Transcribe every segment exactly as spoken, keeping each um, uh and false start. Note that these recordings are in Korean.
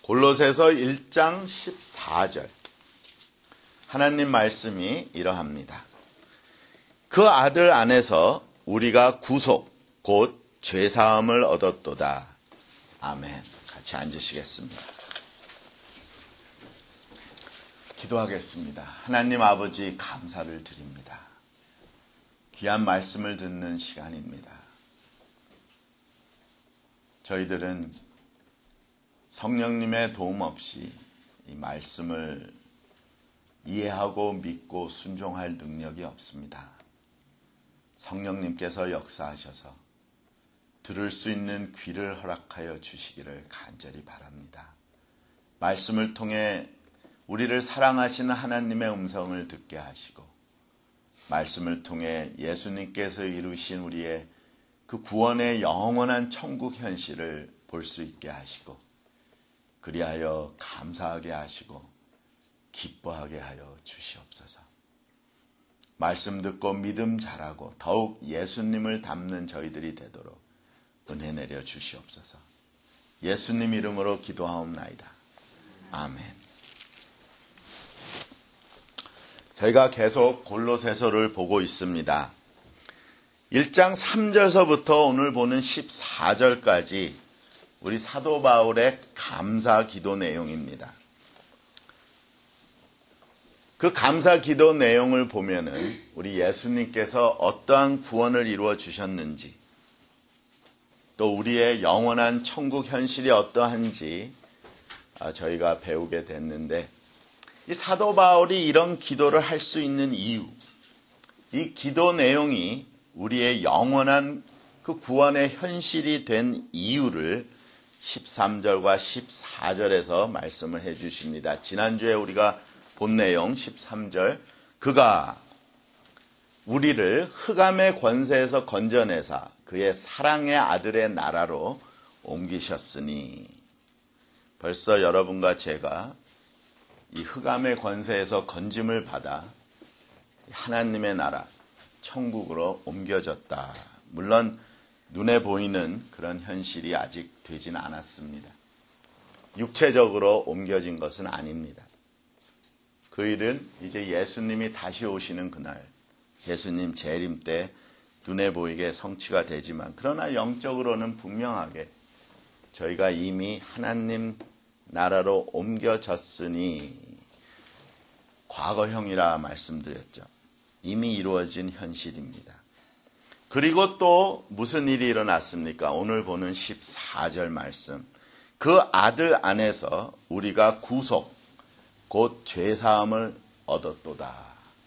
골로새서 일 장 십사 절 하나님 말씀이 이러합니다. 그 아들 안에서 우리가 구속 곧 죄사함을 얻었도다. 아멘. 같이 앉으시겠습니다. 기도하겠습니다. 하나님 아버지 감사를 드립니다. 귀한 말씀을 듣는 시간입니다. 저희들은 성령님의 도움 없이 이 말씀을 이해하고 믿고 순종할 능력이 없습니다. 성령님께서 역사하셔서 들을 수 있는 귀를 허락하여 주시기를 간절히 바랍니다. 말씀을 통해 우리를 사랑하시는 하나님의 음성을 듣게 하시고 말씀을 통해 예수님께서 이루신 우리의 그 구원의 영원한 천국 현실을 볼 수 있게 하시고 그리하여 감사하게 하시고 기뻐하게 하여 주시옵소서. 말씀 듣고 믿음 잘하고 더욱 예수님을 닮는 저희들이 되도록 은혜 내려 주시옵소서. 예수님 이름으로 기도하옵나이다. 아멘. 저희가 계속 골로새서를 보고 있습니다. 일 장 삼 절서부터 오늘 보는 십사 절까지 우리 사도 바울의 감사 기도 내용입니다. 그 감사 기도 내용을 보면은 우리 예수님께서 어떠한 구원을 이루어 주셨는지 또 우리의 영원한 천국 현실이 어떠한지 저희가 배우게 됐는데 이 사도 바울이 이런 기도를 할 수 있는 이유, 이 기도 내용이 우리의 영원한 그 구원의 현실이 된 이유를 십삼 절과 십사 절에서 말씀을 해 주십니다. 지난주에 우리가 본 내용 십삼 절, 그가 우리를 흑암의 권세에서 건져내사 그의 사랑의 아들의 나라로 옮기셨으니, 벌써 여러분과 제가 이 흑암의 권세에서 건짐을 받아 하나님의 나라 천국으로 옮겨졌다. 물론 눈에 보이는 그런 현실이 아직 되지는 않았습니다. 육체적으로 옮겨진 것은 아닙니다. 그 일은 이제 예수님이 다시 오시는 그날, 예수님 재림 때 눈에 보이게 성취가 되지만, 그러나 영적으로는 분명하게 저희가 이미 하나님 나라로 옮겨졌으니, 과거형이라 말씀드렸죠. 이미 이루어진 현실입니다. 그리고 또 무슨 일이 일어났습니까? 오늘 보는 십사 절 말씀. 그 아들 안에서 우리가 구속, 곧 죄사함을 얻었도다.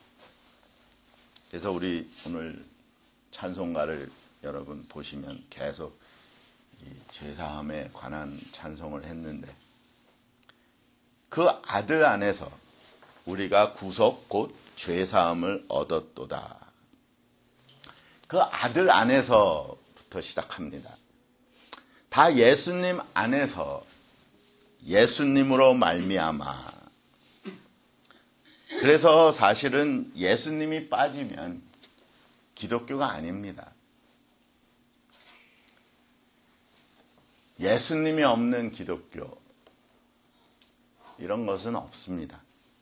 그래서 우리 오늘 찬송가를 여러분 보시면 계속 이 죄사함에 관한 찬송을 했는데, 그 아들 안에서 우리가 구속 곧 죄사함을 얻었도다. 그 아들 안에서부터 시작합니다. 다 예수님 안에서, 예수님으로 말미암아. 그래서 사실은 예수님이 빠지면 기독교가 아닙니다. 예수님이 없는 기독교, 이런 것은 없습니다.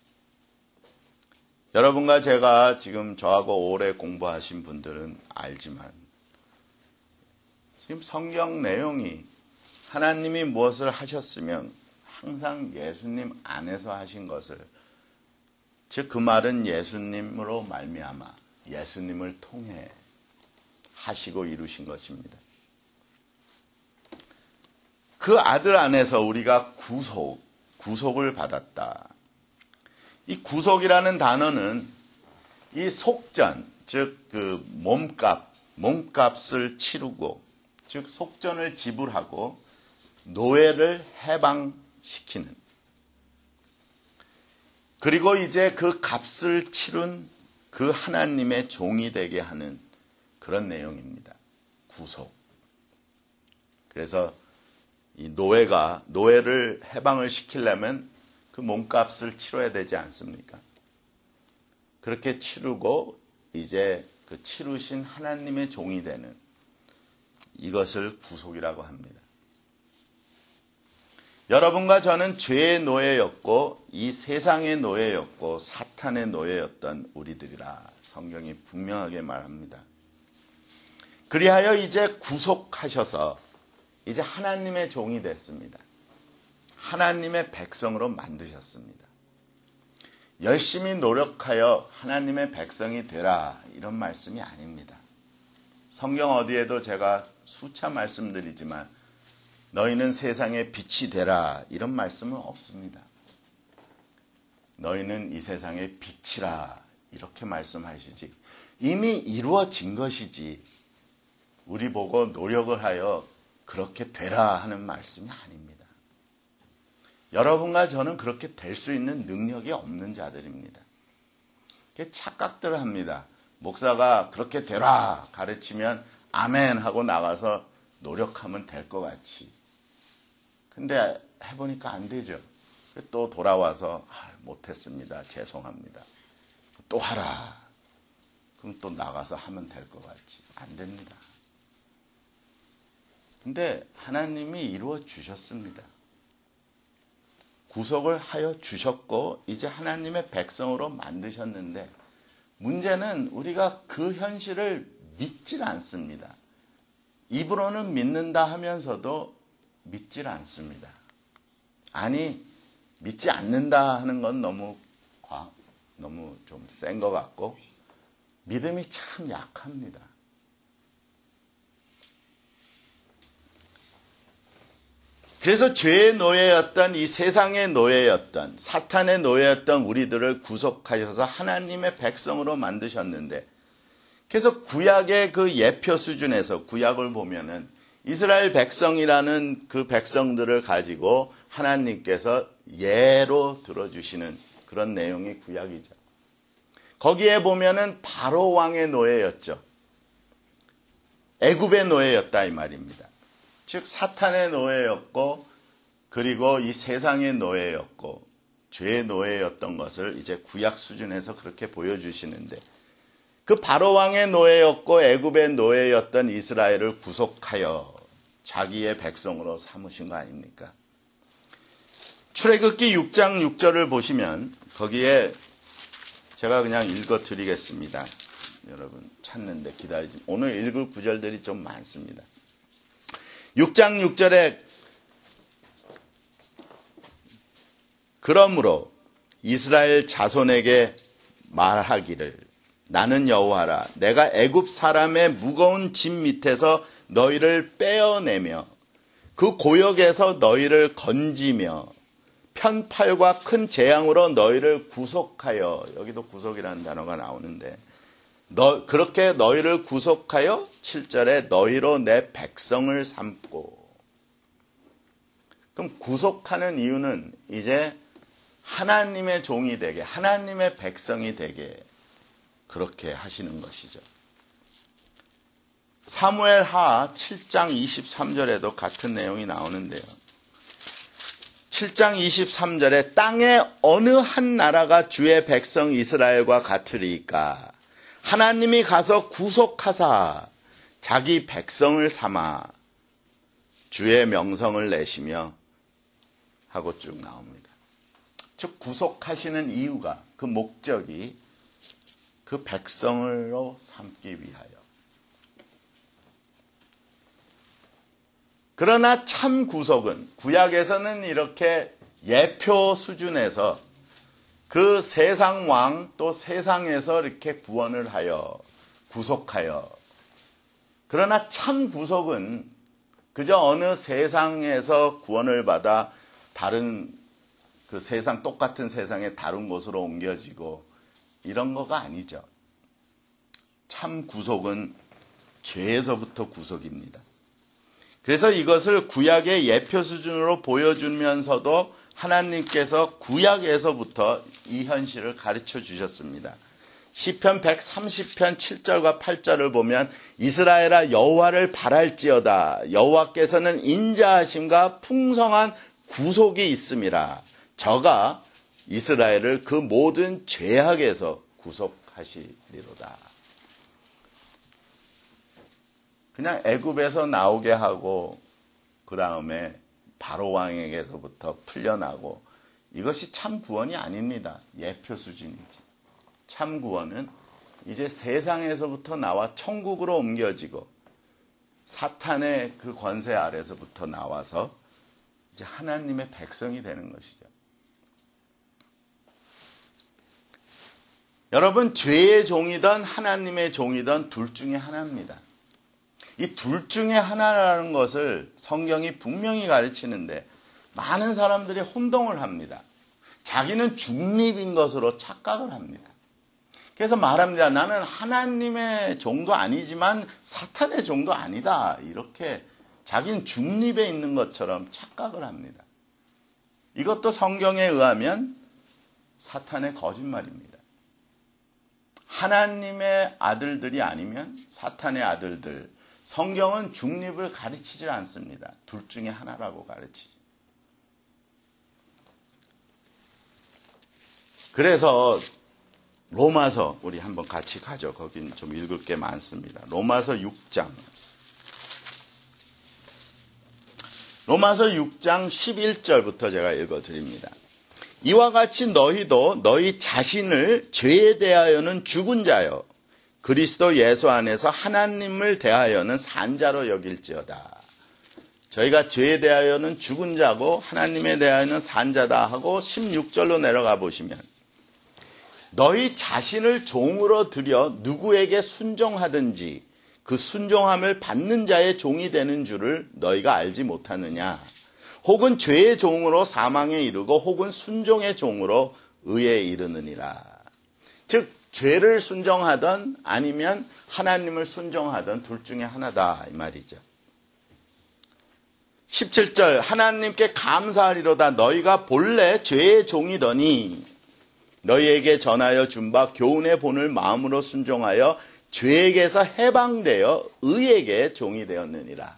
여러분과 제가 지금 저하고 오래 공부하신 분들은 알지만, 지금 성경 내용이 하나님이 무엇을 하셨으면 항상 예수님 안에서 하신 것을, 즉 그 말은 예수님으로 말미암아 예수님을 통해 하시고 이루신 것입니다. 그 아들 안에서 우리가 구속, 구속을 받았다. 이 구속이라는 단어는 이 속전, 즉 그 몸값, 몸값을 치르고, 즉 속전을 지불하고 노예를 해방시키는, 그리고 이제 그 값을 치른 그 하나님의 종이 되게 하는 그런 내용입니다. 구속. 그래서 이 노예가, 노예를 해방을 시키려면 그 몸값을 치러야 되지 않습니까? 그렇게 치르고 이제 그 치르신 하나님의 종이 되는, 이것을 구속이라고 합니다. 여러분과 저는 죄의 노예였고 이 세상의 노예였고 사탄의 노예였던 우리들이라 성경이 분명하게 말합니다. 그리하여 이제 구속하셔서 이제 하나님의 종이 됐습니다. 하나님의 백성으로 만드셨습니다. 열심히 노력하여 하나님의 백성이 되라 이런 말씀이 아닙니다. 성경 어디에도 제가 수차 말씀드리지만 너희는 세상의 빛이 되라 이런 말씀은 없습니다. 너희는 이 세상의 빛이라 이렇게 말씀하시지 이미 이루어진 것이지 우리 보고 노력을 하여 그렇게 되라 하는 말씀이 아닙니다. 여러분과 저는 그렇게 될 수 있는 능력이 없는 자들입니다. 착각들을 합니다. 목사가 그렇게 되라 가르치면 아멘 하고 나가서 노력하면 될 것 같이. 근데 해보니까 안 되죠. 또 돌아와서 아, 못했습니다. 죄송합니다. 또 하라. 그럼 또 나가서 하면 될 것 같지. 안 됩니다. 근데 하나님이 이루어 주셨습니다. 구속을 하여 주셨고 이제 하나님의 백성으로 만드셨는데 문제는 우리가 그 현실을 믿질 않습니다. 입으로는 믿는다 하면서도 믿질 않습니다. 아니 믿지 않는다 하는 건 너무 과, 너무 좀 센 것 같고 믿음이 참 약합니다. 그래서 죄의 노예였던 이 세상의 노예였던 사탄의 노예였던 우리들을 구속하셔서 하나님의 백성으로 만드셨는데 그래서 구약의 그 예표 수준에서 구약을 보면은 이스라엘 백성이라는 그 백성들을 가지고 하나님께서 예로 들어주시는 그런 내용이 구약이죠. 거기에 보면은 바로 왕의 노예였죠. 애굽의 노예였다 이 말입니다. 즉 사탄의 노예였고 그리고 이 세상의 노예였고 죄의 노예였던 것을 이제 구약 수준에서 그렇게 보여주시는데 그 바로왕의 노예였고 애굽의 노예였던 이스라엘을 구속하여 자기의 백성으로 삼으신 거 아닙니까? 출애굽기 육 장 육 절을 보시면 거기에 제가 그냥 읽어드리겠습니다. 여러분 찾는데 기다리지 오늘 읽을 구절들이 좀 많습니다. 육 장 육 절에 그러므로 이스라엘 자손에게 말하기를 나는 여호와라 내가 애굽 사람의 무거운 짐 밑에서 너희를 빼어내며 그 고역에서 너희를 건지며 편팔과 큰 재앙으로 너희를 구속하여 여기도 구속이라는 단어가 나오는데 너, 그렇게 너희를 구속하여 칠 절에 너희로 내 백성을 삼고 그럼 구속하는 이유는 이제 하나님의 종이 되게 하나님의 백성이 되게 그렇게 하시는 것이죠. 사무엘하 칠 장 이십삼 절에도 같은 내용이 나오는데요. 칠 장 이십삼 절에 땅의 어느 한 나라가 주의 백성 이스라엘과 같으리이까 하나님이 가서 구속하사 자기 백성을 삼아 주의 명성을 내시며 하고 쭉 나옵니다. 즉 구속하시는 이유가 그 목적이 그 백성으로 삼기 위하여. 그러나 참 구속은 구약에서는 이렇게 예표 수준에서 그 세상 왕 또 세상에서 이렇게 구원을 하여 구속하여 그러나 참 구속은 그저 어느 세상에서 구원을 받아 다른 그 세상 똑같은 세상의 다른 곳으로 옮겨지고 이런 거가 아니죠. 참 구속은 죄에서부터 구속입니다. 그래서 이것을 구약의 예표 수준으로 보여주면서도 하나님께서 구약에서부터 이 현실을 가르쳐 주셨습니다. 시편 백삼십 편 칠 절과 팔 절을 보면 이스라엘아 여호와를 바랄지어다 여호와께서는 인자하심과 풍성한 구속이 있음이라 저가 이스라엘을 그 모든 죄악에서 구속하시리로다. 그냥 애굽에서 나오게 하고 그 다음에 바로 왕에게서부터 풀려나고 이것이 참 구원이 아닙니다. 예표 수준이지. 참 구원은 이제 세상에서부터 나와 천국으로 옮겨지고 사탄의 그 권세 아래서부터 나와서 이제 하나님의 백성이 되는 것이죠. 여러분, 죄의 종이든 하나님의 종이든 둘 중에 하나입니다. 이 둘 중에 하나라는 것을 성경이 분명히 가르치는데 많은 사람들이 혼동을 합니다. 자기는 중립인 것으로 착각을 합니다. 그래서 말합니다. 나는 하나님의 종도 아니지만 사탄의 종도 아니다. 이렇게 자기는 중립에 있는 것처럼 착각을 합니다. 이것도 성경에 의하면 사탄의 거짓말입니다. 하나님의 아들들이 아니면 사탄의 아들들, 성경은 중립을 가르치질 않습니다. 둘 중에 하나라고 가르치죠. 그래서 로마서 우리 한번 같이 가죠. 거긴 좀 읽을 게 많습니다. 로마서 육 장. 로마서 육 장 십일 절부터 제가 읽어드립니다. 이와 같이 너희도 너희 자신을 죄에 대하여는 죽은 자요 그리스도 예수 안에서 하나님을 대하여는 산 자로 여길지어다. 저희가 죄에 대하여는 죽은 자고 하나님에 대하여는 산 자다 하고 십육 절로 내려가 보시면 너희 자신을 종으로 들여 누구에게 순종하든지 그 순종함을 받는 자의 종이 되는 줄을 너희가 알지 못하느냐. 혹은 죄의 종으로 사망에 이르고 혹은 순종의 종으로 의에 이르느니라. 즉 죄를 순종하든 아니면 하나님을 순종하든 둘 중에 하나다 이 말이죠. 십칠 절 하나님께 감사하리로다. 너희가 본래 죄의 종이더니 너희에게 전하여 준 바 교훈의 본을 마음으로 순종하여 죄에게서 해방되어 의에게 종이 되었느니라.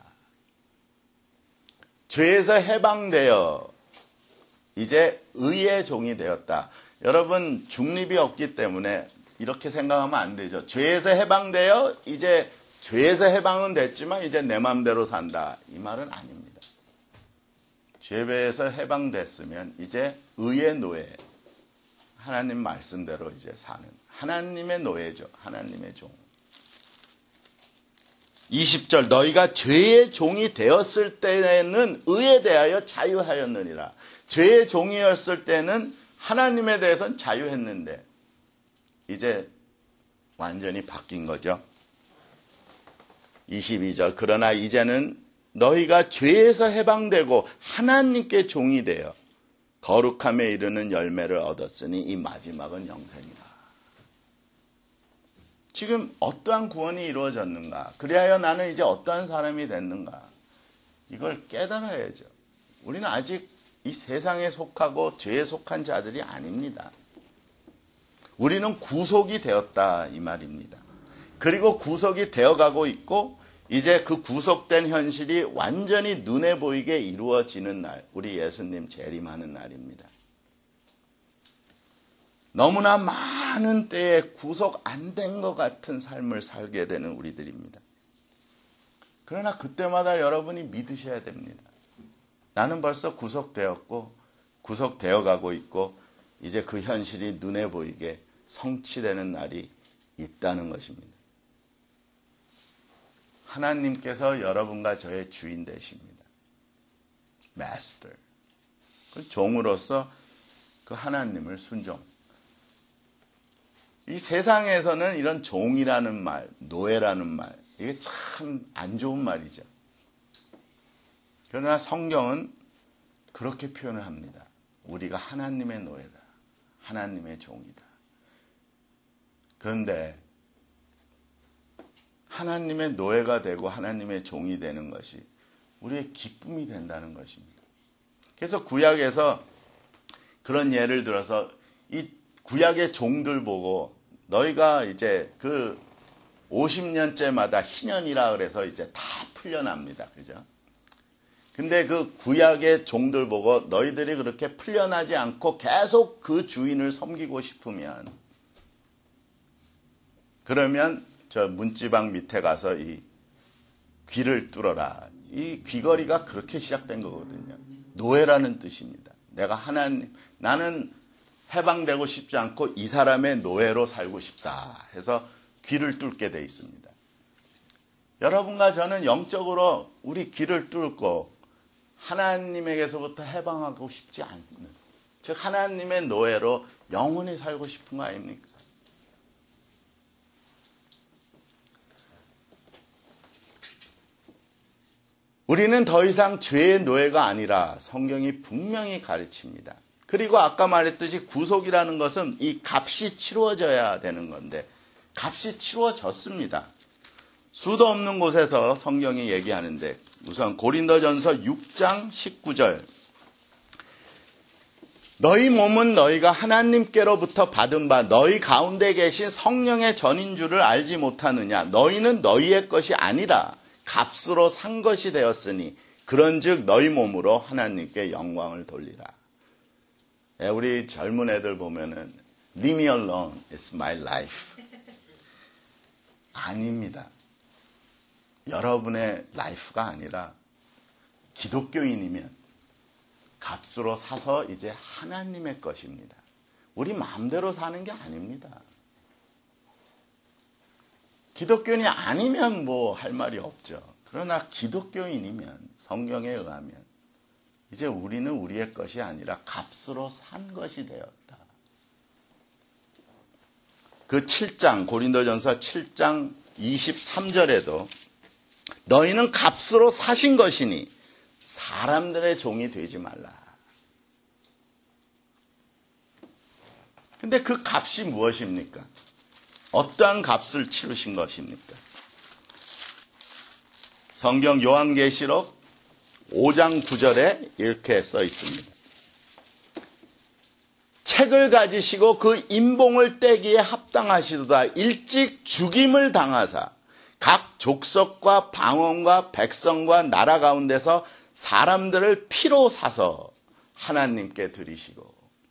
죄에서 해방되어 이제 의의 종이 되었다. 여러분 중립이 없기 때문에 이렇게 생각하면 안 되죠. 죄에서 해방되어 이제 죄에서 해방은 됐지만 이제 내 마음대로 산다. 이 말은 아닙니다. 죄에서 해방됐으면 이제 의의 노예, 하나님 말씀대로 이제 사는 하나님의 노예죠. 하나님의 종. 이십 절 너희가 죄의 종이 되었을 때는 의에 대하여 자유하였느니라. 죄의 종이었을 때는 하나님에 대해서는 자유했는데 이제 완전히 바뀐 거죠. 이십이 절 그러나 이제는 너희가 죄에서 해방되고 하나님께 종이 되어 거룩함에 이르는 열매를 얻었으니 이 마지막은 영생이라. 지금 어떠한 구원이 이루어졌는가? 그리하여 나는 이제 어떠한 사람이 됐는가? 이걸 깨달아야죠. 우리는 아직 이 세상에 속하고 죄에 속한 자들이 아닙니다. 우리는 구속이 되었다 이 말입니다. 그리고 구속이 되어가고 있고 이제 그 구속된 현실이 완전히 눈에 보이게 이루어지는 날, 우리 예수님 재림하는 날입니다. 너무나 많은 때에 구속 안 된 것 같은 삶을 살게 되는 우리들입니다. 그러나 그때마다 여러분이 믿으셔야 됩니다. 나는 벌써 구속되었고 구속되어 가고 있고 이제 그 현실이 눈에 보이게 성취되는 날이 있다는 것입니다. 하나님께서 여러분과 저의 주인 되십니다. 마스터. 그 종으로서 그 하나님을 순종. 이 세상에서는 이런 종이라는 말, 노예라는 말, 이게 참 안 좋은 말이죠. 그러나 성경은 그렇게 표현을 합니다. 우리가 하나님의 노예다. 하나님의 종이다. 그런데 하나님의 노예가 되고 하나님의 종이 되는 것이 우리의 기쁨이 된다는 것입니다. 그래서 구약에서 그런 예를 들어서 이 구약의 종들 보고 너희가 이제 그 오십 년째마다 희년이라 그래서 이제 다 풀려납니다. 그죠? 근데 그 구약의 종들 보고 너희들이 그렇게 풀려나지 않고 계속 그 주인을 섬기고 싶으면 그러면 저 문지방 밑에 가서 이 귀를 뚫어라. 이 귀걸이가 그렇게 시작된 거거든요. 노예라는 뜻입니다. 내가 하나님, 나는 해방되고 싶지 않고 이 사람의 노예로 살고 싶다 해서 귀를 뚫게 돼 있습니다. 여러분과 저는 영적으로 우리 귀를 뚫고 하나님에게서부터 해방하고 싶지 않는, 즉 하나님의 노예로 영원히 살고 싶은 거 아닙니까? 우리는 더 이상 죄의 노예가 아니라 성경이 분명히 가르칩니다. 그리고 아까 말했듯이 구속이라는 것은 이 값이 치루어져야 되는 건데 값이 치루어졌습니다. 수도 없는 곳에서 성경이 얘기하는데 우선 고린도전서 육 장 십구 절 너희 몸은 너희가 하나님께로부터 받은 바 너희 가운데 계신 성령의 전인 줄을 알지 못하느냐. 너희는 너희의 것이 아니라 값으로 산 것이 되었으니 그런즉 너희 몸으로 하나님께 영광을 돌리라. 우리 젊은 애들 보면은 Leave me alone, it's my life. 아닙니다. 여러분의 라이프가 아니라 기독교인이면 값으로 사서 이제 하나님의 것입니다. 우리 마음대로 사는 게 아닙니다. 기독교인이 아니면 뭐 할 말이 없죠. 그러나 기독교인이면 성경에 의하면 이제 우리는 우리의 것이 아니라 값으로 산 것이 되었다. 그 칠 장 고린도전서 칠 장 이십삼 절에도 너희는 값으로 사신 것이니 사람들의 종이 되지 말라. 근데 그 값이 무엇입니까? 어떠한 값을 치르신 것입니까? 성경 요한계시록 오 장 구 절에 이렇게 써 있습니다. 책을 가지시고 그 임봉을 떼기에 합당하시도다. 일찍 죽임을 당하사 각 족속과 방언과 백성과 나라 가운데서 사람들을 피로 사서 하나님께 드리시고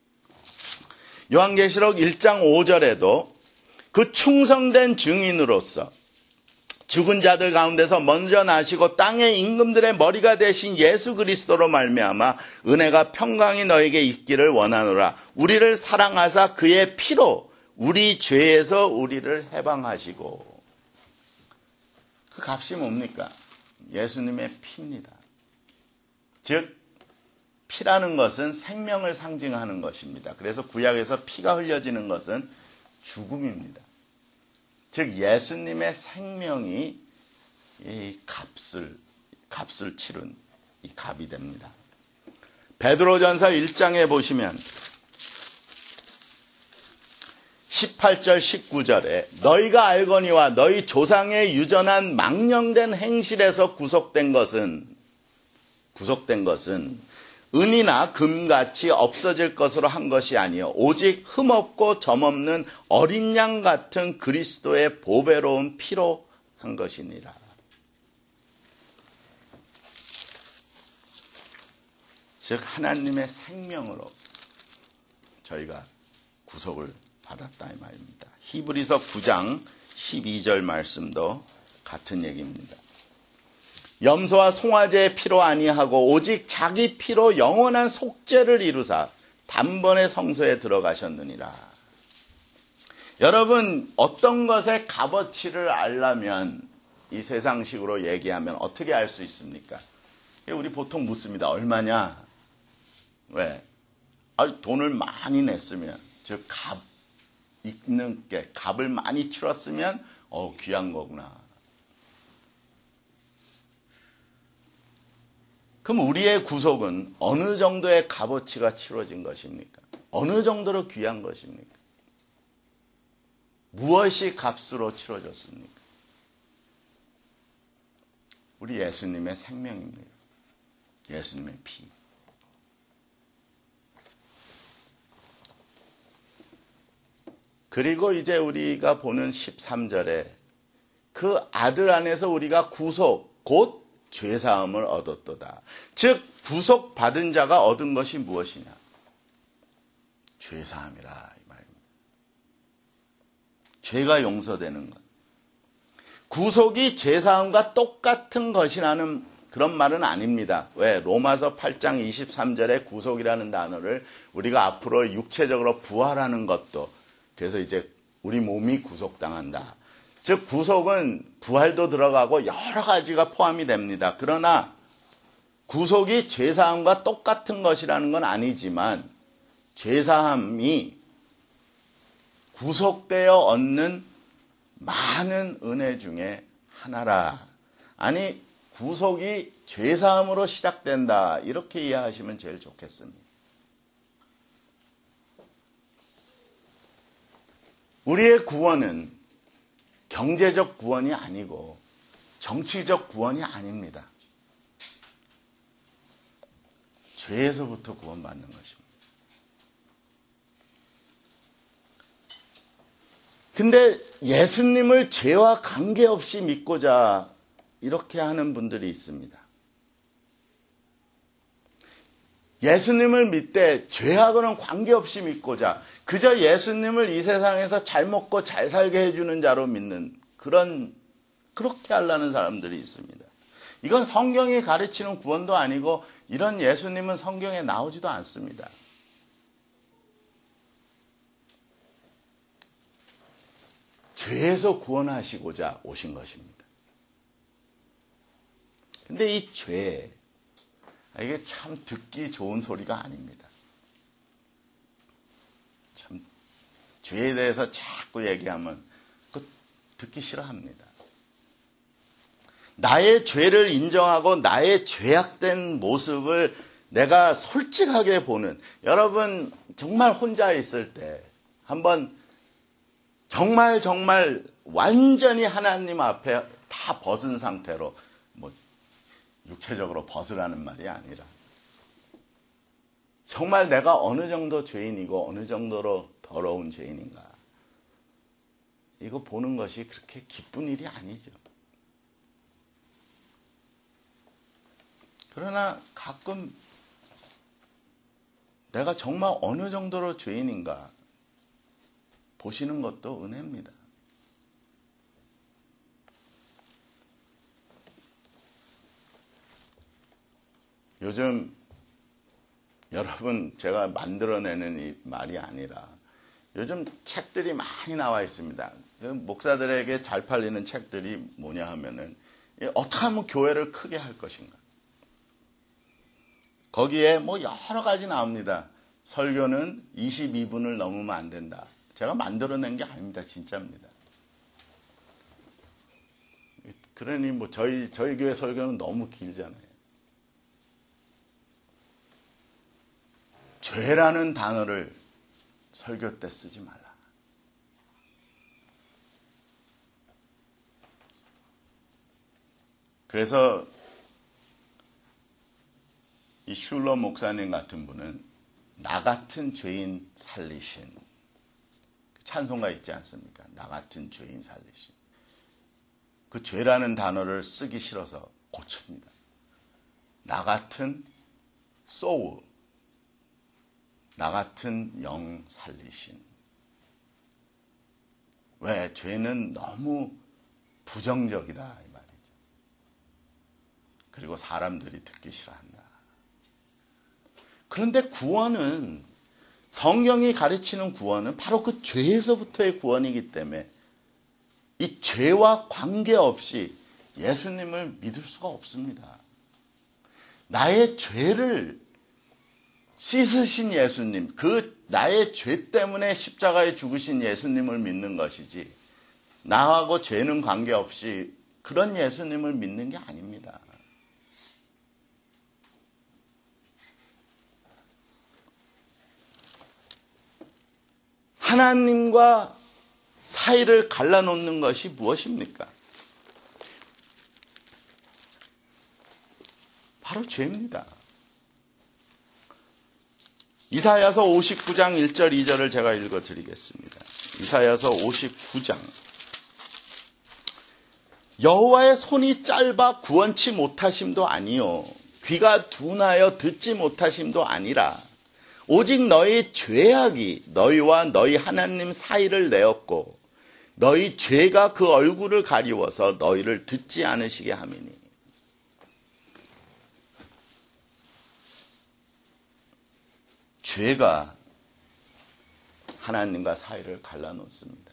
요한계시록 일 장 오 절에도 그 충성된 증인으로서 죽은 자들 가운데서 먼저 나시고 땅의 임금들의 머리가 되신 예수 그리스도로 말미암아 은혜가 평강이 너에게 있기를 원하노라. 우리를 사랑하사 그의 피로 우리 죄에서 우리를 해방하시고. 그 값이 뭡니까? 예수님의 피입니다. 즉 피라는 것은 생명을 상징하는 것입니다. 그래서 구약에서 피가 흘려지는 것은 죽음입니다. 즉 예수님의 생명이 이 값을 값을 치른 이 값이 됩니다. 베드로전서 일 장에 보시면 십팔 절 십구 절에 너희가 알거니와 너희 조상의 유전한 망령된 행실에서 구속된 것은 구속된 것은 은이나 금같이 없어질 것으로 한 것이 아니요 오직 흠없고 점없는 어린 양 같은 그리스도의 보배로운 피로 한 것이니라. 즉 하나님의 생명으로 저희가 구속을 받았다 이 말입니다. 히브리서 구 장 십이 절 말씀도 같은 얘기입니다. 염소와 송아지의 피로 아니하고 오직 자기 피로 영원한 속죄를 이루사 단번에 성소에 들어가셨느니라. 여러분 어떤 것의 값어치를 알려면 이 세상식으로 얘기하면 어떻게 알 수 있습니까? 우리 보통 묻습니다. 얼마냐? 왜? 아, 돈을 많이 냈으면 즉 값 있는 게 값을 많이 치렀으면 어 귀한 거구나. 그럼 우리의 구속은 어느 정도의 값어치가 치러진 것입니까? 어느 정도로 귀한 것입니까? 무엇이 값으로 치러졌습니까? 우리 예수님의 생명입니다. 예수님의 피. 그리고 이제 우리가 보는 십삼 절에 그 아들 안에서 우리가 구속, 곧 죄사함을 얻었도다. 즉 구속받은 자가 얻은 것이 무엇이냐? 죄사함이라 이 말입니다. 죄가 용서되는 것. 구속이 죄사함과 똑같은 것이라는 그런 말은 아닙니다. 왜? 로마서 팔 장 이십삼 절에 구속이라는 단어를 우리가 앞으로 육체적으로 부활하는 것도, 그래서 이제 우리 몸이 구속당한다. 즉 구속은 부활도 들어가고 여러 가지가 포함이 됩니다. 그러나 구속이 죄사함과 똑같은 것이라는 건 아니지만 죄사함이 구속되어 얻는 많은 은혜 중에 하나라. 아니, 구속이 죄사함으로 시작된다. 이렇게 이해하시면 제일 좋겠습니다. 우리의 구원은 경제적 구원이 아니고 정치적 구원이 아닙니다. 죄에서부터 구원받는 것입니다. 근데 예수님을 죄와 관계없이 믿고자 이렇게 하는 분들이 있습니다. 예수님을 믿되 죄하고는 관계없이 믿고자 그저 예수님을 이 세상에서 잘 먹고 잘 살게 해주는 자로 믿는 그런, 그렇게 하려는 사람들이 있습니다. 이건 성경이 가르치는 구원도 아니고 이런 예수님은 성경에 나오지도 않습니다. 죄에서 구원하시고자 오신 것입니다. 근데 이 죄, 이게 참 듣기 좋은 소리가 아닙니다. 참 죄에 대해서 자꾸 얘기하면 그 듣기 싫어합니다. 나의 죄를 인정하고 나의 죄악된 모습을 내가 솔직하게 보는, 여러분 정말 혼자 있을 때 한번 정말 정말 완전히 하나님 앞에 다 벗은 상태로, 뭐 육체적으로 벗으라는 말이 아니라 정말 내가 어느 정도 죄인이고 어느 정도로 더러운 죄인인가, 이거 보는 것이 그렇게 기쁜 일이 아니죠. 그러나 가끔 내가 정말 어느 정도로 죄인인가 보시는 것도 은혜입니다. 요즘 여러분, 제가 만들어내는 이 말이 아니라 요즘 책들이 많이 나와 있습니다. 목사들에게 잘 팔리는 책들이 뭐냐 하면은 어떻게 하면 교회를 크게 할 것인가. 거기에 뭐 여러 가지 나옵니다. 설교는 이십이 분을 넘으면 안 된다. 제가 만들어낸 게 아닙니다. 진짜입니다. 그러니 뭐 저희 저희 교회 설교는 너무 길잖아요. 죄라는 단어를 설교 때 쓰지 말라. 그래서 이 슐러 목사님 같은 분은 나 같은 죄인 살리신 찬송가 있지 않습니까? 나 같은 죄인 살리신. 그 죄라는 단어를 쓰기 싫어서 고칩니다. 나 같은 소울, 나 같은 영 살리신. 왜? 죄는 너무 부정적이다 이 말이죠. 그리고 사람들이 듣기 싫어한다. 그런데 구원은, 성경이 가르치는 구원은 바로 그 죄에서부터의 구원이기 때문에 이 죄와 관계없이 예수님을 믿을 수가 없습니다. 나의 죄를 씻으신 예수님, 그 나의 죄 때문에 십자가에 죽으신 예수님을 믿는 것이지 나하고 죄는 관계없이 그런 예수님을 믿는 게 아닙니다. 하나님과 사이를 갈라놓는 것이 무엇입니까? 바로 죄입니다. 이사야서 오십구 장 일 절 이 절을 제가 읽어드리겠습니다. 이사야서 오십구 장. 여호와의 손이 짧아 구원치 못하심도 아니요 귀가 둔하여 듣지 못하심도 아니라 오직 너희 죄악이 너희와 너희 하나님 사이를 내었고 너희 죄가 그 얼굴을 가리워서 너희를 듣지 않으시게 함이니. 죄가 하나님과 사이를 갈라놓습니다.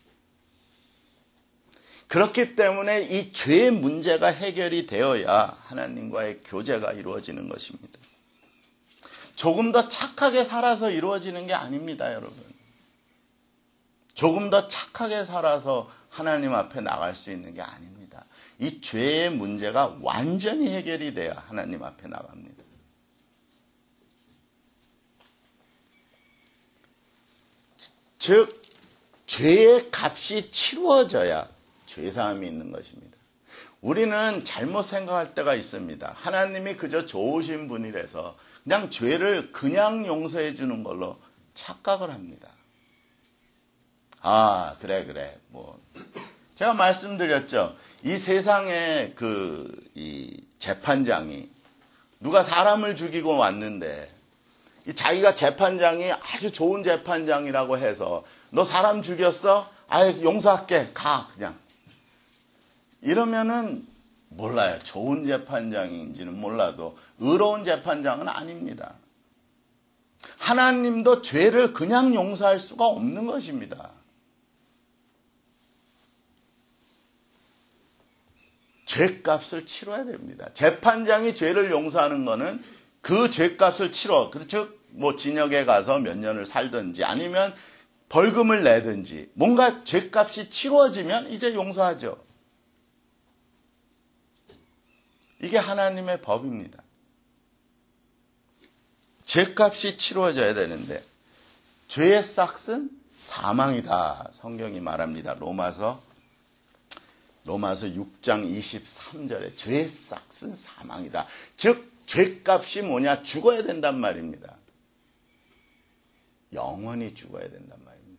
그렇기 때문에 이 죄의 문제가 해결이 되어야 하나님과의 교제가 이루어지는 것입니다. 조금 더 착하게 살아서 이루어지는 게 아닙니다, 여러분. 조금 더 착하게 살아서 하나님 앞에 나갈 수 있는 게 아닙니다. 이 죄의 문제가 완전히 해결이 돼야 하나님 앞에 나갑니다. 즉, 죄의 값이 치루어져야 죄사함이 있는 것입니다. 우리는 잘못 생각할 때가 있습니다. 하나님이 그저 좋으신 분이라서 그냥 죄를 그냥 용서해 주는 걸로 착각을 합니다. 아, 그래, 그래. 뭐, 제가 말씀드렸죠. 이 세상에 그, 이 재판장이 누가 사람을 죽이고 왔는데, 이 자기가 재판장이 아주 좋은 재판장이라고 해서, 너 사람 죽였어? 아예 용서할게. 가, 그냥. 이러면은, 몰라요. 좋은 재판장인지는 몰라도, 의로운 재판장은 아닙니다. 하나님도 죄를 그냥 용서할 수가 없는 것입니다. 죄값을 치러야 됩니다. 재판장이 죄를 용서하는 거는 그 죄값을 치러, 그렇죠? 뭐 진역에 가서 몇 년을 살든지 아니면 벌금을 내든지 뭔가 죄값이 치러지면 이제 용서하죠. 이게 하나님의 법입니다. 죄값이 치러져야 되는데 죄의 싹은 사망이다. 성경이 말합니다. 로마서 로마서 육 장 이십삼 절에 죄의 싹은 사망이다. 즉 죄값이 뭐냐? 죽어야 된단 말입니다. 영원히 죽어야 된단 말입니다.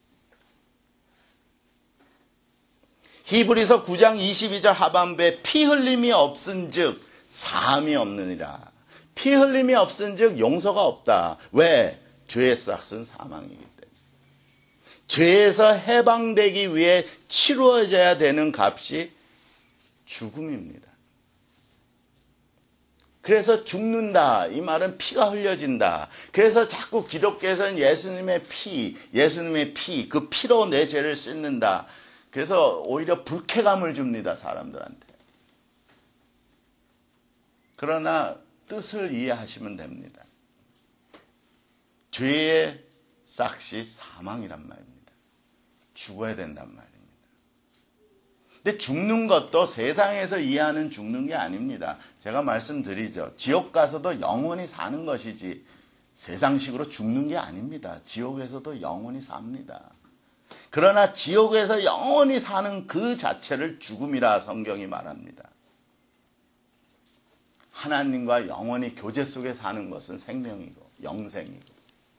히브리서 구 장 이십이 절 하반부에 피 흘림이 없은즉 사함이 없느니라. 피 흘림이 없은즉 용서가 없다. 왜? 죄의 싹은 사망이기 때문에. 죄에서 해방되기 위해 치루어져야 되는 값이 죽음입니다. 그래서 죽는다. 이 말은 피가 흘려진다. 그래서 자꾸 기독교에서는 예수님의 피, 예수님의 피, 그 피로 내 죄를 씻는다. 그래서 오히려 불쾌감을 줍니다, 사람들한테. 그러나 뜻을 이해하시면 됩니다. 죄의 싹이 사망이란 말입니다. 죽어야 된단 말입니다. 근데 죽는 것도 세상에서 이해하는 죽는 게 아닙니다. 제가 말씀드리죠. 지옥 가서도 영원히 사는 것이지 세상식으로 죽는 게 아닙니다. 지옥에서도 영원히 삽니다. 그러나 지옥에서 영원히 사는 그 자체를 죽음이라 성경이 말합니다. 하나님과 영원히 교제 속에 사는 것은 생명이고 영생이고.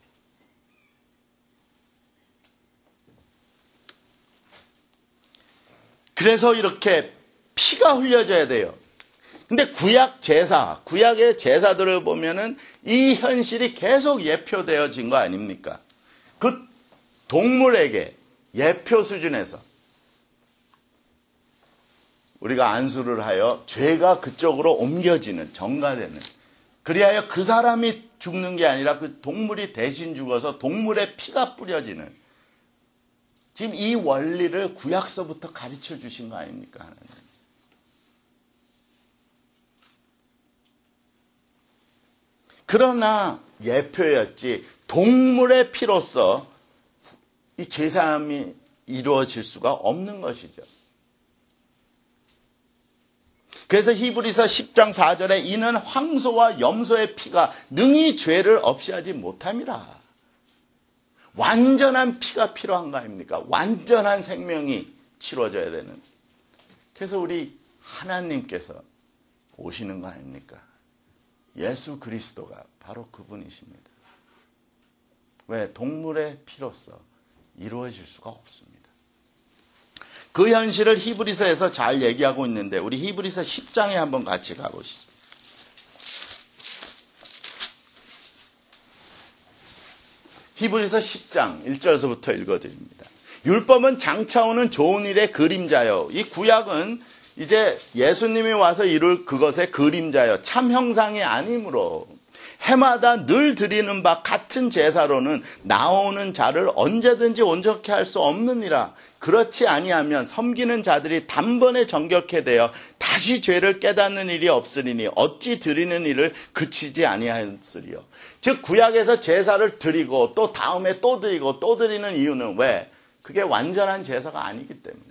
그래서 이렇게 피가 흘려져야 돼요. 근데 구약 제사, 구약의 제사들을 보면은 이 현실이 계속 예표되어진 거 아닙니까? 그 동물에게 예표 수준에서 우리가 안수를 하여 죄가 그쪽으로 옮겨지는, 전가되는. 그리하여 그 사람이 죽는 게 아니라 그 동물이 대신 죽어서 동물의 피가 뿌려지는. 지금 이 원리를 구약서부터 가르쳐 주신 거 아닙니까, 하나님? 그러나 예표였지 동물의 피로서 이 죄사함이 이루어질 수가 없는 것이죠. 그래서 히브리서 십 장 사 절에 이는 황소와 염소의 피가 능히 죄를 없이 하지 못함이라. 완전한 피가 필요한 거 아닙니까? 완전한 생명이 치러져야 되는. 그래서 우리 하나님께서 오시는 거 아닙니까? 예수 그리스도가 바로 그분이십니다. 왜? 동물의 피로서 이루어질 수가 없습니다. 그 현실을 히브리서에서 잘 얘기하고 있는데 우리 히브리서 십 장에 한번 같이 가보시죠. 히브리서 십 장 일 절서부터 읽어드립니다. 율법은 장차 오는 좋은 일의 그림자요. 이 구약은 이제 예수님이 와서 이룰 그것의 그림자요. 참 형상이 아니므로 해마다 늘 드리는 바 같은 제사로는 나오는 자를 언제든지 온전케 할 수 없느니라. 그렇지 아니하면 섬기는 자들이 단번에 정결케 되어 다시 죄를 깨닫는 일이 없으리니 어찌 드리는 일을 그치지 아니하였으리요. 즉 구약에서 제사를 드리고 또 다음에 또 드리고 또 드리는 이유는 왜? 그게 완전한 제사가 아니기 때문에.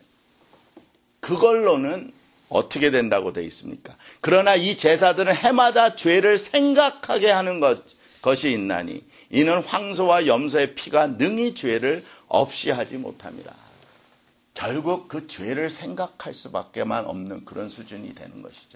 그걸로는 어떻게 된다고 되어 있습니까? 그러나 이 제사들은 해마다 죄를 생각하게 하는 것, 것이 있나니 이는 황소와 염소의 피가 능히 죄를 없이 하지 못함이라. 결국 그 죄를 생각할 수밖에만 없는 그런 수준이 되는 것이죠.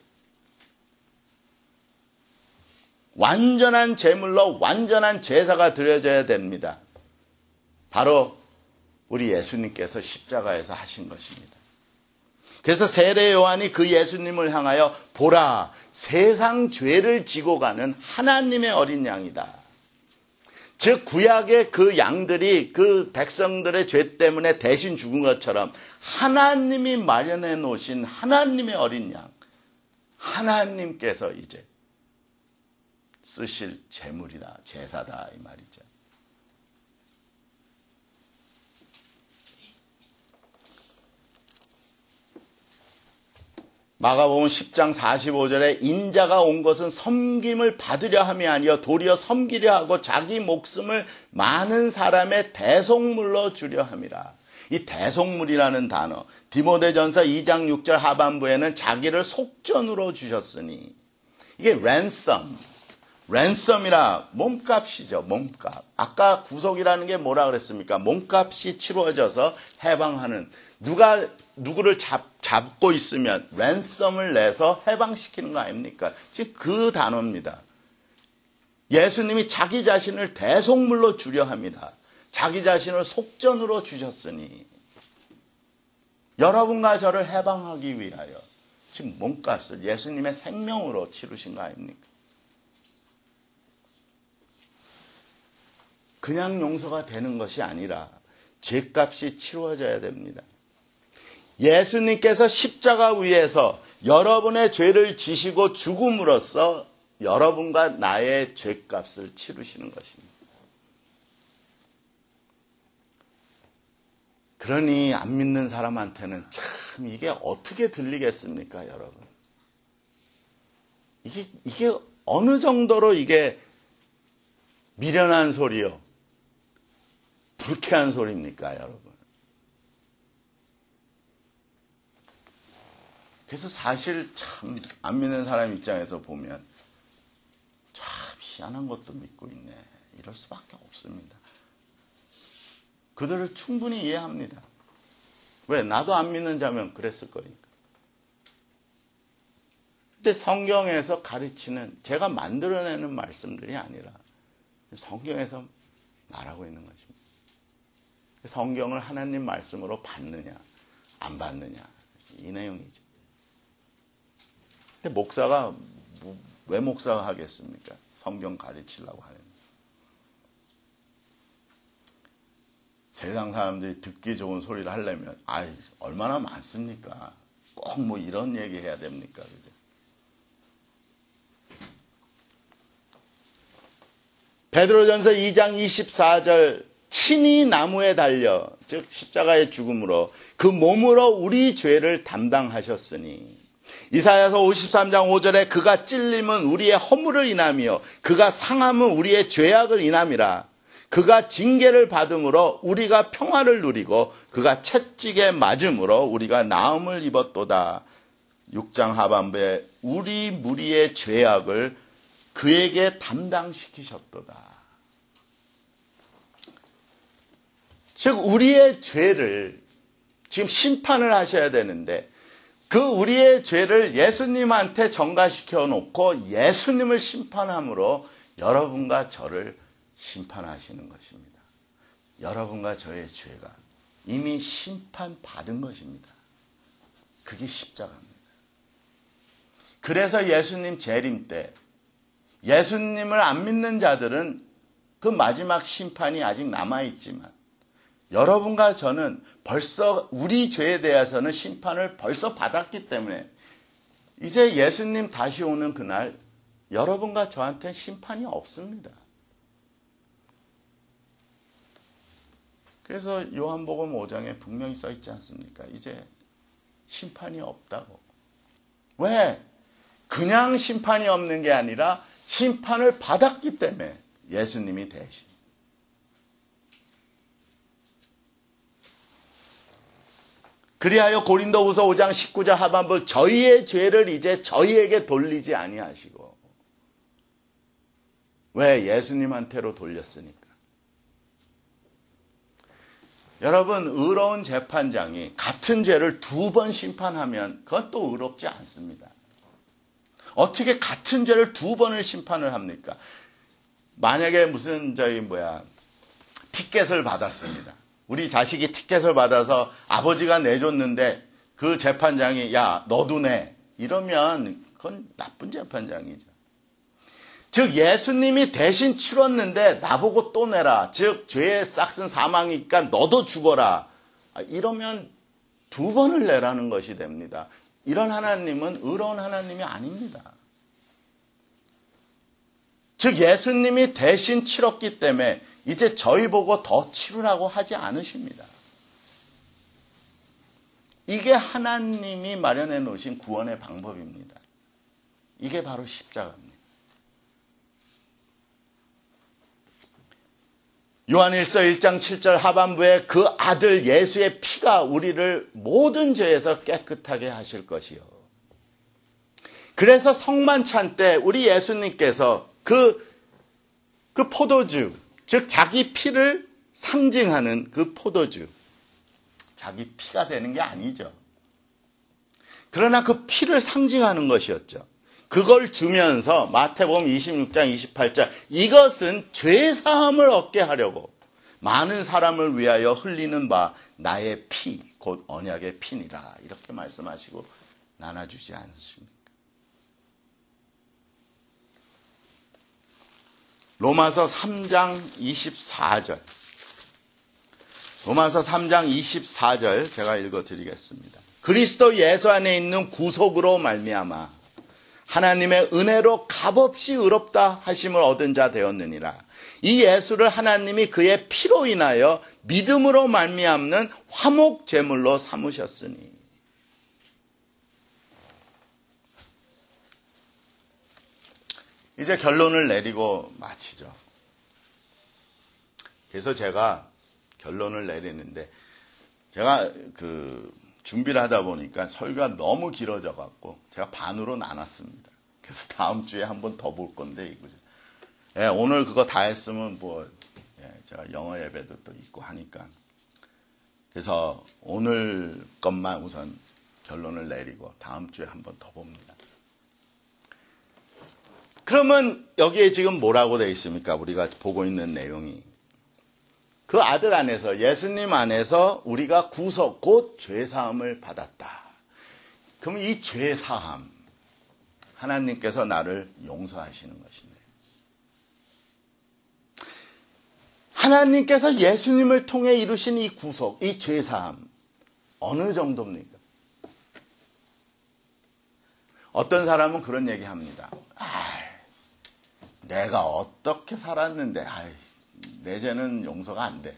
완전한 제물로 완전한 제사가 드려져야 됩니다. 바로 우리 예수님께서 십자가에서 하신 것입니다. 그래서 세례 요한이 그 예수님을 향하여 보라, 세상 죄를 지고 가는 하나님의 어린 양이다. 즉 구약의 그 양들이 그 백성들의 죄 때문에 대신 죽은 것처럼 하나님이 마련해 놓으신 하나님의 어린 양, 하나님께서 이제 쓰실 제물이다, 제사다 이 말이죠. 마가복음 십 장 사십오 절에 인자가 온 것은 섬김을 받으려 함이 아니여 도리어 섬기려 하고 자기 목숨을 많은 사람의 대속물로 주려 함이라. 이 대속물이라는 단어, 디모데전서 이 장 육 절 하반부에는 자기를 속전으로 주셨으니, 이게 랜섬, 랜섬이라 몸값이죠. 몸값. 아까 구속이라는 게 뭐라 그랬습니까? 몸값이 치루어져서 해방하는, 누가 누구를 잡, 잡고 있으면 랜섬을 내서 해방시키는 거 아닙니까? 지금 그 단어입니다. 예수님이 자기 자신을 대속물로 주려 합니다. 자기 자신을 속전으로 주셨으니 여러분과 저를 해방하기 위하여 지금 몸값을 예수님의 생명으로 치르신 거 아닙니까? 그냥 용서가 되는 것이 아니라 죄값이 치루어져야 됩니다. 예수님께서 십자가 위에서 여러분의 죄를 지시고 죽음으로써 여러분과 나의 죄값을 치르시는 것입니다. 그러니 안 믿는 사람한테는 참 이게 어떻게 들리겠습니까, 여러분? 이게, 이게 어느 정도로 이게 미련한 소리요, 불쾌한 소리입니까, 여러분? 그래서 사실 참 안 믿는 사람 입장에서 보면 참 희한한 것도 믿고 있네, 이럴 수밖에 없습니다. 그들을 충분히 이해합니다. 왜? 나도 안 믿는 자면 그랬을 거니까. 근데 성경에서 가르치는, 제가 만들어내는 말씀들이 아니라 성경에서 말하고 있는 것입니다. 성경을 하나님 말씀으로 받느냐 안 받느냐, 이 내용이죠. 근데 목사가 왜 목사가 하겠습니까? 성경 가르치려고 하는. 세상 사람들이 듣기 좋은 소리를 하려면 아이 얼마나 많습니까? 꼭 뭐 이런 얘기 해야 됩니까? 그죠? 베드로전서 이 장 이십사 절, 친히 나무에 달려, 즉 십자가의 죽음으로 그 몸으로 우리 죄를 담당하셨으니, 이사야서 오십삼 장 오 절에 그가 찔림은 우리의 허물을 인하며 그가 상함은 우리의 죄악을 인함이라. 그가 징계를 받음으로 우리가 평화를 누리고 그가 채찍에 맞음으로 우리가 나음을 입었도다. 육 장 하반부에 우리 무리의 죄악을 그에게 담당시키셨도다. 즉 우리의 죄를 지금 심판을 하셔야 되는데 그 우리의 죄를 예수님한테 전가시켜 놓고 예수님을 심판함으로 여러분과 저를 심판하시는 것입니다. 여러분과 저의 죄가 이미 심판받은 것입니다. 그게 십자가입니다. 그래서 예수님 재림 때 예수님을 안 믿는 자들은 그 마지막 심판이 아직 남아있지만 여러분과 저는 벌써 우리 죄에 대해서는 심판을 벌써 받았기 때문에 이제 예수님 다시 오는 그날 여러분과 저한테는 심판이 없습니다. 그래서 요한복음 오 장에 분명히 써 있지 않습니까? 이제 심판이 없다고. 왜? 그냥 심판이 없는 게 아니라 심판을 받았기 때문에 예수님이 대신. 그리하여 고린도후서 오 장 십구 절 하반부 저희의 죄를 이제 저희에게 돌리지 아니하시고. 왜? 예수님한테로 돌렸으니까. 여러분, 의로운 재판장이 같은 죄를 두 번 심판하면 그건 또 의롭지 않습니다. 어떻게 같은 죄를 두 번을 심판을 합니까? 만약에 무슨 저희 뭐야 티켓을 받았습니다. 우리 자식이 티켓을 받아서 아버지가 내줬는데 그 재판장이 야 너도 내 이러면 그건 나쁜 재판장이죠. 즉 예수님이 대신 치렀는데 나보고 또 내라. 즉 죄의 싹은 사망이니까 너도 죽어라. 이러면 두 번을 내라는 것이 됩니다. 이런 하나님은 의로운 하나님이 아닙니다. 즉 예수님이 대신 치렀기 때문에 이제 저희 보고 더 치르라고 하지 않으십니다. 이게 하나님이 마련해 놓으신 구원의 방법입니다. 이게 바로 십자가입니다. 요한일서 일 장 칠 절 하반부에 그 아들 예수의 피가 우리를 모든 죄에서 깨끗하게 하실 것이요. 그래서 성만찬 때 우리 예수님께서 그, 그 포도주, 즉 자기 피를 상징하는 그 포도주, 자기 피가 되는 게 아니죠. 그러나 그 피를 상징하는 것이었죠. 그걸 주면서 마태복음 이십육 장 이십팔 절 이것은 죄사함을 얻게 하려고 많은 사람을 위하여 흘리는 바 나의 피, 곧 언약의 피니라 이렇게 말씀하시고 나눠주지 않습니까? 로마서 삼 장 이십사 절 로마서 삼 장 이십사 절 제가 읽어드리겠습니다. 그리스도 예수 안에 있는 구속으로 말미암아 하나님의 은혜로 값없이 의롭다 하심을 얻은 자 되었느니라. 이 예수를 하나님이 그의 피로 인하여 믿음으로 말미암는 화목 제물로 삼으셨으니. 이제 결론을 내리고 마치죠. 그래서 제가 결론을 내리는데 제가 그 준비를 하다 보니까 설교가 너무 길어져 갖고 제가 반으로 나눴습니다. 그래서 다음 주에 한 번 더 볼 건데 이거 예, 오늘 그거 다 했으면 뭐 예, 제가 영어 예배도 또 있고 하니까 그래서 오늘 것만 우선 결론을 내리고 다음 주에 한 번 더 봅니다. 그러면 여기에 지금 뭐라고 되어 있습니까? 우리가 보고 있는 내용이 그 아들 안에서 예수님 안에서 우리가 구속 곧 죄사함을 받았다. 그럼 이 죄사함 하나님께서 나를 용서하시는 것인데 하나님께서 예수님을 통해 이루신 이 구속, 이 죄사함 어느 정도입니까? 어떤 사람은 그런 얘기합니다. 아, 내가 어떻게 살았는데 아이, 내 죄는 용서가 안 돼.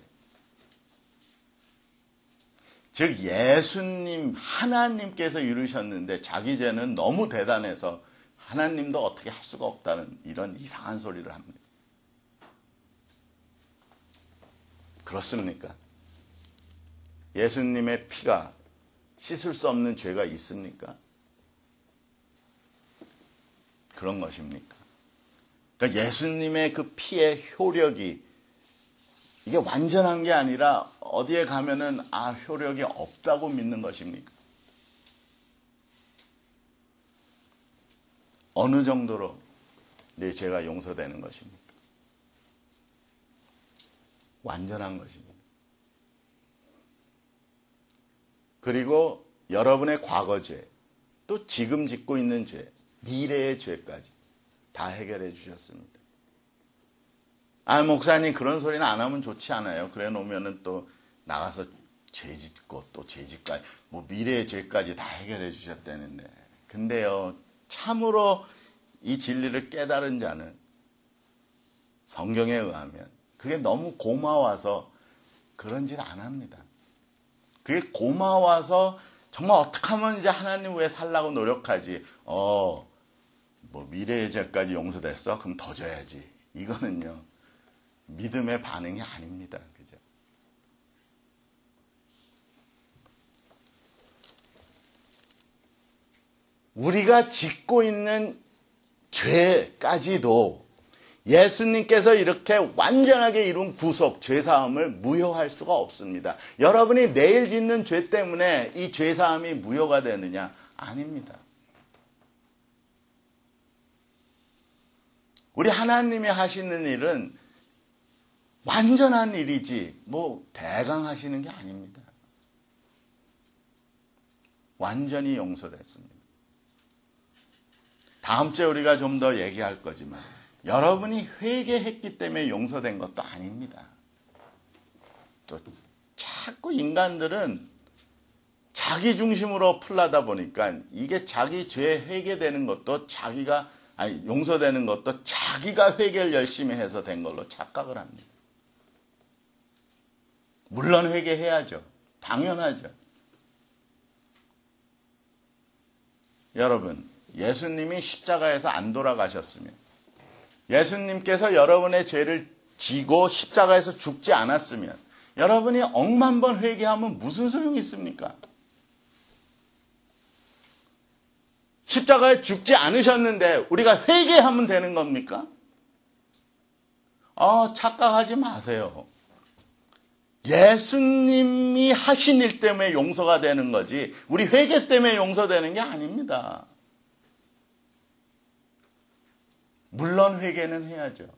즉 예수님 하나님께서 이루셨는데 자기 죄는 너무 대단해서 하나님도 어떻게 할 수가 없다는 이런 이상한 소리를 합니다. 그렇습니까? 예수님의 피가 씻을 수 없는 죄가 있습니까? 그런 것입니까? 그러니까 예수님의 그 피의 효력이 이게 완전한 게 아니라 어디에 가면은 아 효력이 없다고 믿는 것입니까? 어느 정도로 내 죄가 용서되는 것입니까? 완전한 것입니다. 그리고 여러분의 과거 죄, 또 지금 짓고 있는 죄, 미래의 죄까지 다 해결해 주셨습니다. 아, 목사님 그런 소리는 안 하면 좋지 않아요. 그래 놓으면은 또 나가서 죄 짓고 또 죄 짓까지 뭐 미래의 죄까지 다 해결해 주셨다는데, 근데요 참으로 이 진리를 깨달은 자는 성경에 의하면 그게 너무 고마워서 그런 짓 안 합니다. 그게 고마워서 정말 어떻게 하면 이제 하나님 위해 살라고 노력하지. 어, 뭐 미래의 죄까지 용서됐어? 그럼 더 줘야지. 이거는요 믿음의 반응이 아닙니다. 그죠? 우리가 짓고 있는 죄까지도 예수님께서 이렇게 완전하게 이룬 구속, 죄사함을 무효할 수가 없습니다. 여러분이 내일 짓는 죄 때문에 이 죄사함이 무효가 되느냐? 아닙니다. 우리 하나님이 하시는 일은 완전한 일이지 뭐 대강 하시는 게 아닙니다. 완전히 용서됐습니다. 다음 주에 우리가 좀 더 얘기할 거지만 여러분이 회개했기 때문에 용서된 것도 아닙니다. 또 자꾸 인간들은 자기 중심으로 풀라다 보니까 이게 자기 죄 회개되는 것도 자기가 아니 용서되는 것도 자기가 회개를 열심히 해서 된 걸로 착각을 합니다. 물론 회개해야죠. 당연하죠. 여러분, 예수님이 십자가에서 안 돌아가셨으면, 예수님께서 여러분의 죄를 지고 십자가에서 죽지 않았으면 여러분이 억만 번 회개하면 무슨 소용이 있습니까? 십자가에 죽지 않으셨는데 우리가 회개하면 되는 겁니까? 아, 착각하지 마세요. 예수님이 하신 일 때문에 용서가 되는 거지 우리 회개 때문에 용서되는 게 아닙니다. 물론 회개는 해야죠.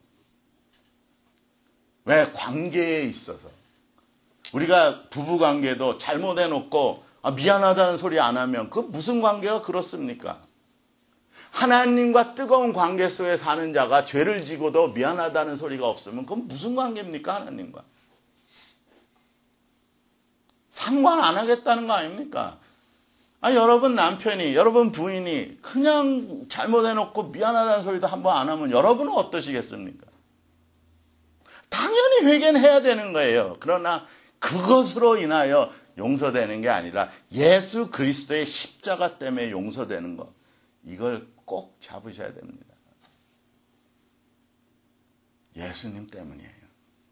왜? 관계에 있어서. 우리가 부부관계도 잘못해놓고 아, 미안하다는 소리 안 하면 그 무슨 관계가 그렇습니까? 하나님과 뜨거운 관계 속에 사는 자가 죄를 지고도 미안하다는 소리가 없으면 그건 무슨 관계입니까? 하나님과. 상관 안 하겠다는 거 아닙니까? 아, 여러분 남편이, 여러분 부인이 그냥 잘못해놓고 미안하다는 소리도 한번 안 하면 여러분은 어떠시겠습니까? 당연히 회개는 해야 되는 거예요. 그러나 그것으로 인하여 용서되는 게 아니라 예수 그리스도의 십자가 때문에 용서되는 것, 이걸 꼭 잡으셔야 됩니다. 예수님 때문이에요.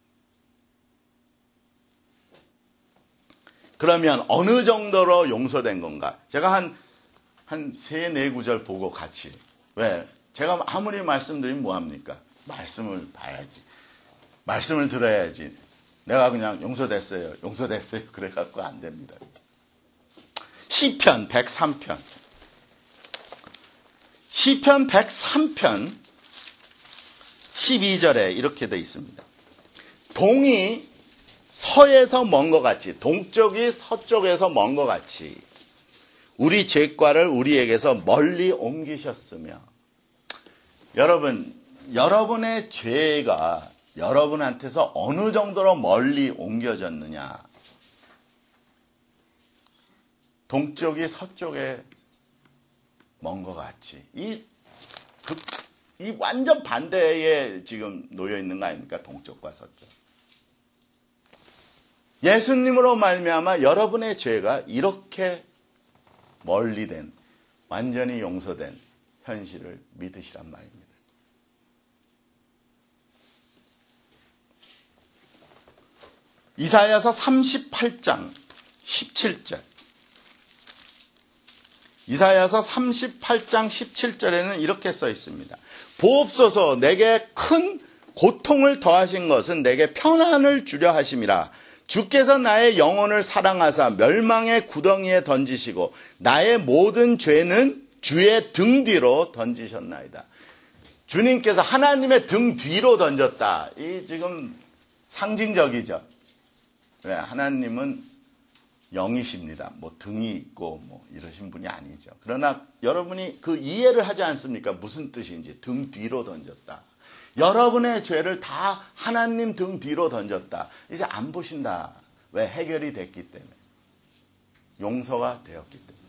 그러면 어느 정도로 용서된 건가? 제가 한, 한 세, 네 구절 보고 같이. 왜? 제가 아무리 말씀드리면 뭐합니까? 말씀을 봐야지. 말씀을 들어야지. 내가 그냥 용서됐어요. 용서됐어요. 그래갖고 안 됩니다. 시편 백삼 편. 시편 백삼 편 십이 절에 이렇게 되어 있습니다. 동이 서에서 먼 것 같이, 동쪽이 서쪽에서 먼 것 같이 우리 죄과를 우리에게서 멀리 옮기셨으며. 여러분, 여러분의 죄가 여러분한테서 어느 정도로 멀리 옮겨졌느냐? 동쪽이 서쪽에 먼 것 같이. 이, 그, 이 완전 반대에 지금 놓여 있는 거 아닙니까? 동쪽과 서쪽. 예수님으로 말미암아 여러분의 죄가 이렇게 멀리 된, 완전히 용서된 현실을 믿으시란 말입니다. 이사야서 삼십팔 장 십칠 절. 이사야서 삼십팔 장 십칠 절에는 이렇게 써 있습니다. 보옵소서, 내게 큰 고통을 더하신 것은 내게 평안을 주려 하심이라. 주께서 나의 영혼을 사랑하사 멸망의 구덩이에 던지시고 나의 모든 죄는 주의 등 뒤로 던지셨나이다. 주님께서 하나님의 등 뒤로 던졌다. 이 지금 상징적이죠. 네, 하나님은 영이십니다. 뭐 등이 있고 뭐 이러신 분이 아니죠. 그러나 여러분이 그 이해를 하지 않습니까? 무슨 뜻인지. 등 뒤로 던졌다. 여러분의 죄를 다 하나님 등 뒤로 던졌다. 이제 안 보신다. 왜? 해결이 됐기 때문에. 용서가 되었기 때문에.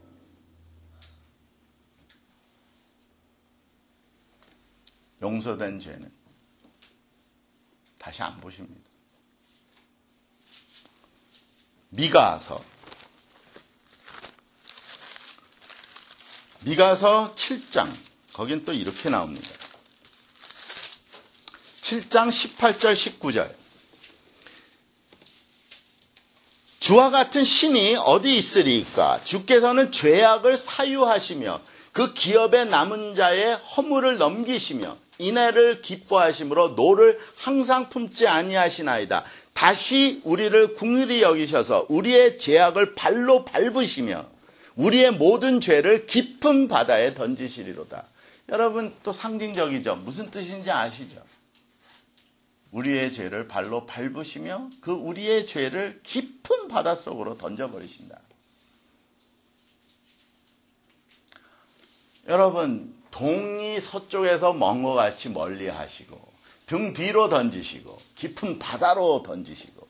용서된 죄는 다시 안 보십니다. 미가서 미가서 칠 장 거긴 또 이렇게 나옵니다. 칠 장 십팔 절 십구 절 주와 같은 신이 어디 있으리까? 주께서는 죄악을 사유하시며 그 기업에 남은 자의 허물을 넘기시며 인애를 기뻐하심으로 노를 항상 품지 아니하시나이다. 다시 우리를 긍휼히 여기셔서 우리의 죄악을 발로 밟으시며 우리의 모든 죄를 깊은 바다에 던지시리로다. 여러분 또 상징적이죠. 무슨 뜻인지 아시죠? 우리의 죄를 발로 밟으시며 그 우리의 죄를 깊은 바닷속으로 던져버리신다. 여러분 동이 서쪽에서 먼 것 같이 멀리 하시고 등 뒤로 던지시고 깊은 바다로 던지시고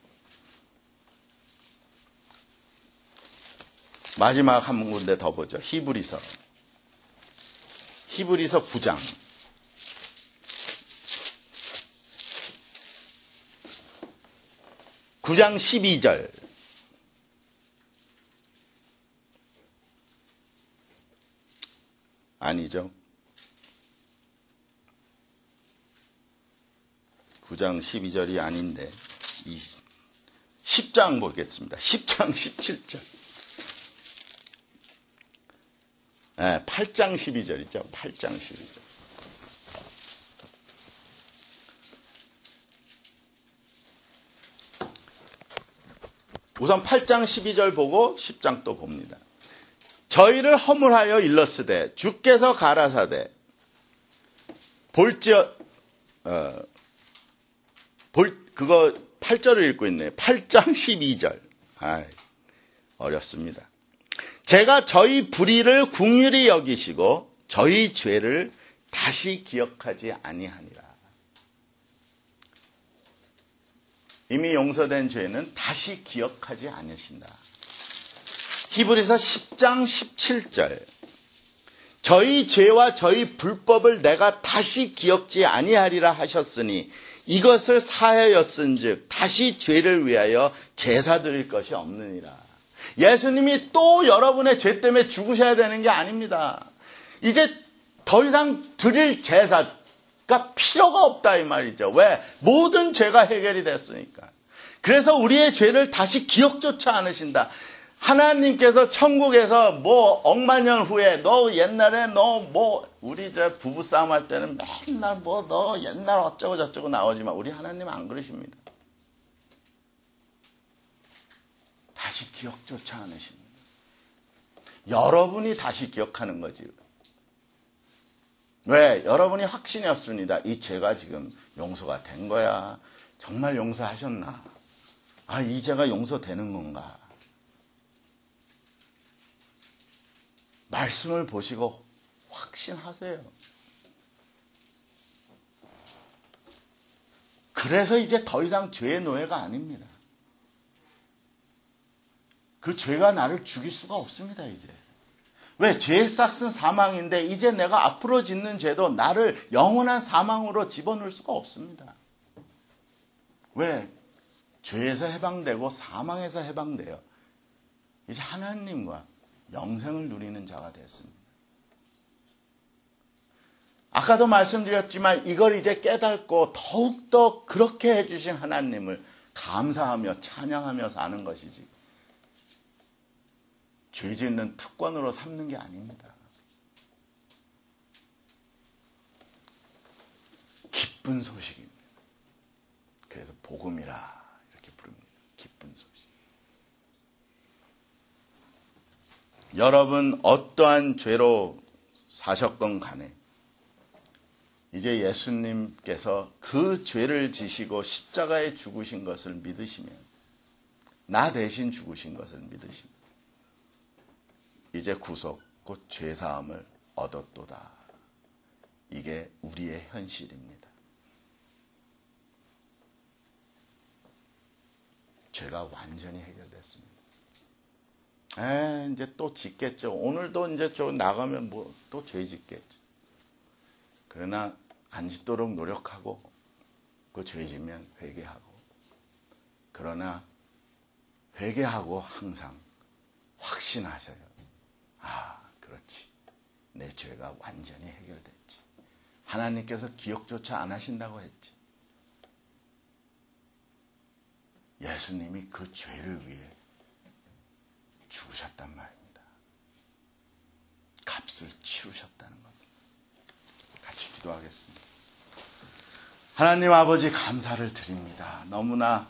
마지막 한 군데 더 보죠. 히브리서 히브리서 구 장 구 장 십이 절 아니죠. 구 장 십이 절이 아닌데 십 장 보겠습니다. 십 장 십칠 절 네, 팔 장 십이 절이죠. 팔 장 십이 절 우선 팔 장 십이 절 보고 십 장 또 봅니다. 저희를 허물하여 일렀으되 주께서 가라사대 볼지어 어, 볼 그거 팔 절을 읽고 있네요. 팔 장 십이 절 아, 어렵습니다. 제가 저희 불의를 긍휼히 여기시고 저희 죄를 다시 기억하지 아니하니라. 이미 용서된 죄는 다시 기억하지 않으신다. 히브리서 십 장 십칠 절 저희 죄와 저희 불법을 내가 다시 기억지 아니하리라 하셨으니 이것을 사하였은즉 다시 죄를 위하여 제사 드릴 것이 없느니라. 예수님이 또 여러분의 죄 때문에 죽으셔야 되는 게 아닙니다. 이제 더 이상 드릴 제사가 필요가 없다 이 말이죠. 왜? 모든 죄가 해결이 됐으니까. 그래서 우리의 죄를 다시 기억조차 않으신다. 하나님께서 천국에서 뭐 억만 년 후에 너 옛날에 너 뭐 우리 저 부부싸움 할 때는 맨날 뭐 너 옛날 어쩌고 저쩌고 나오지만 우리 하나님 안 그러십니다. 다시 기억조차 않으십니다. 여러분이 다시 기억하는 거지. 왜? 여러분이 확신이 없습니다. 이 죄가 지금 용서가 된 거야. 정말 용서하셨나? 아, 이 죄가 용서되는 건가? 말씀을 보시고 확신하세요. 그래서 이제 더 이상 죄의 노예가 아닙니다. 그 죄가 나를 죽일 수가 없습니다, 이제. 왜? 죄의 싹은 사망인데 이제 내가 앞으로 짓는 죄도 나를 영원한 사망으로 집어넣을 수가 없습니다. 왜? 죄에서 해방되고 사망에서 해방돼요. 이제 하나님과 영생을 누리는 자가 됐습니다. 아까도 말씀드렸지만 이걸 이제 깨닫고 더욱더 그렇게 해주신 하나님을 감사하며 찬양하며 사는 것이지 죄 짓는 특권으로 삼는 게 아닙니다. 기쁜 소식입니다. 그래서 복음이라 이렇게 부릅니다. 기쁜 소식. 여러분 어떠한 죄로 사셨건 간에 이제 예수님께서 그 죄를 지시고 십자가에 죽으신 것을 믿으시면 나 대신 죽으신 것을 믿으시면 이제 구속 곧 죄사함을 얻었도다. 이게 우리의 현실입니다. 죄가 완전히 해결됐습니다. 에, 이제 또 짓겠죠. 오늘도 이제 좀 나가면 뭐 또 죄 짓겠죠. 그러나 안 짓도록 노력하고 그 죄 지면 회개하고, 그러나 회개하고 항상 확신하셔요. 아, 그렇지. 내 죄가 완전히 해결됐지. 하나님께서 기억조차 안 하신다고 했지. 예수님이 그 죄를 위해 죽으셨단 말입니다. 값을 치르셨다는 겁니다. 같이 기도하겠습니다. 하나님 아버지, 감사를 드립니다. 너무나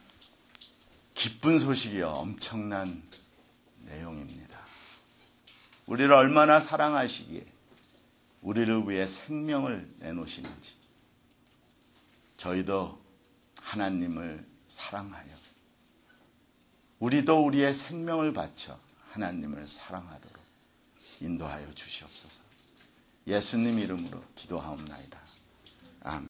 기쁜 소식이요, 엄청난 내용입니다. 우리를 얼마나 사랑하시기에 우리를 위해 생명을 내놓으시는지, 저희도 하나님을 사랑하여 우리도 우리의 생명을 바쳐 하나님을 사랑하도록 인도하여 주시옵소서. 예수님 이름으로 기도하옵나이다.